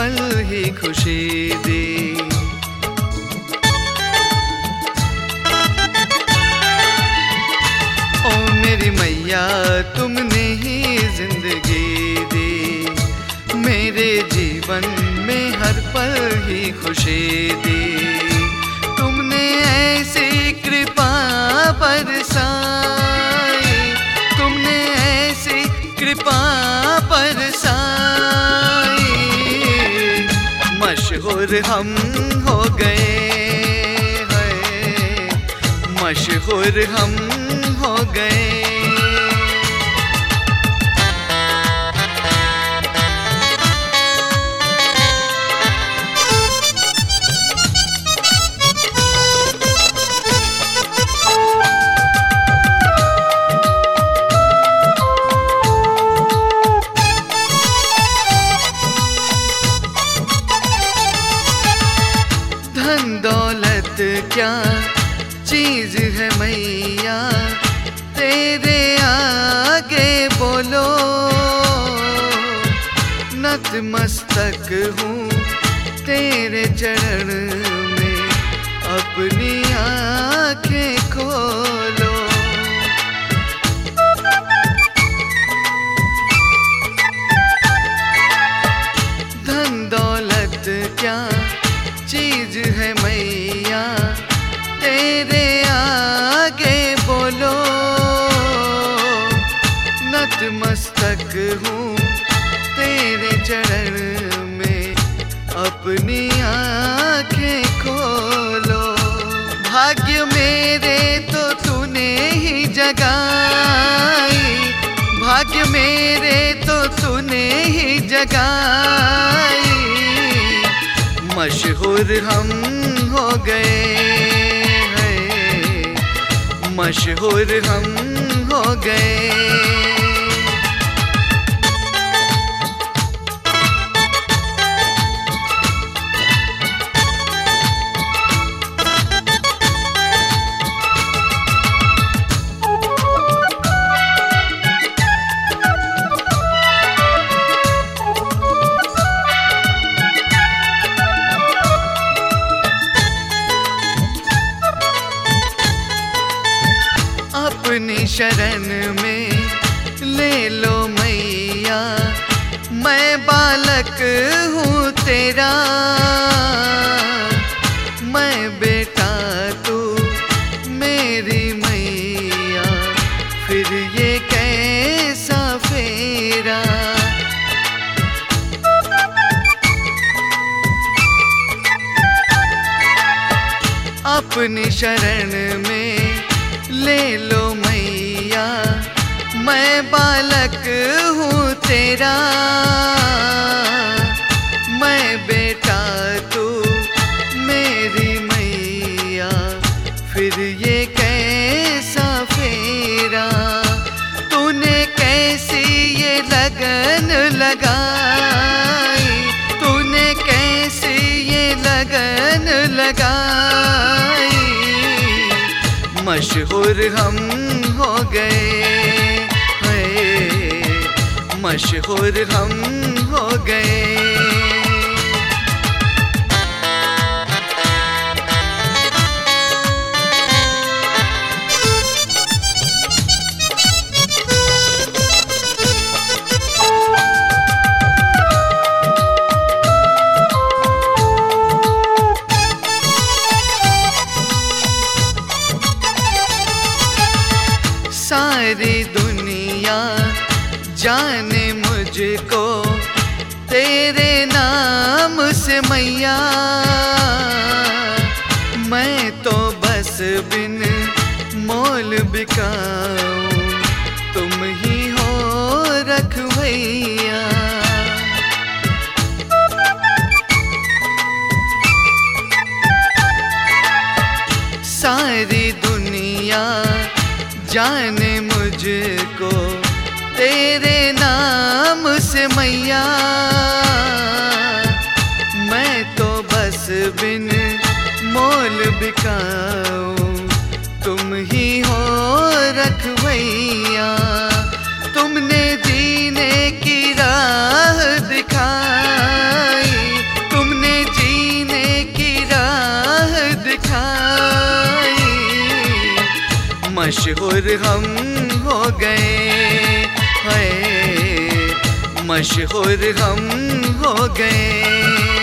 पल ही खुशी दी। ओ मेरी मैया तुमने ही जिंदगी दी, मेरे जीवन में हर पल ही खुशी दी। तुमने ऐसी कृपा बरसाई, तुमने ऐसी कृपा बरसाई, मशहूर हम हो गए हैं, मशहूर हम हो गए। धन दौलत क्या चीज है मैया, तेरे आगे बोलो। नतमस्तक हूँ तेरे चरण में, अपनी आंखें खोलो। धन दौलत क्या चीज है मैया, तेरे आगे बोलो। नतमस्तक हूँ तेरे चरण में, अपनी आंखें खोलो। भाग्य मेरे तो तूने ही जगाई, भाग्य मेरे तो तूने ही जगाई, मशहूर हम हो गए हैं, मशहूर हम हो गए। अपनी शरण में ले लो मैया, मैं बालक हूँ तेरा, मैं बेटा तू मेरी मैया, फिर ये कैसा फेरा। अपनी शरण में ले लो मैया, मैं बालक हूँ तेरा, मैं बेटा तू मेरी मैया, फिर ये कैसा फेरा। तूने कैसी ये लगन लगाई, तूने कैसी ये लगन लगाई, मशहूर हम हो गए हैं, मशहूर हम हो गए। सारी दुनिया जाने मुझको तेरे नाम से मैया, मैं तो बस बिन मोल बिकाऊं, तुम ही हो रखवैया। सारी दुनिया जाने मुझको तेरे नाम से मैया, मैं तो बस बिन मोल बिकाऊं, तुम ही हो रखवैया। तुमने जीने की राह दिखाई, मशहूर हम हो गए, हाय मशहूर हम हो गए।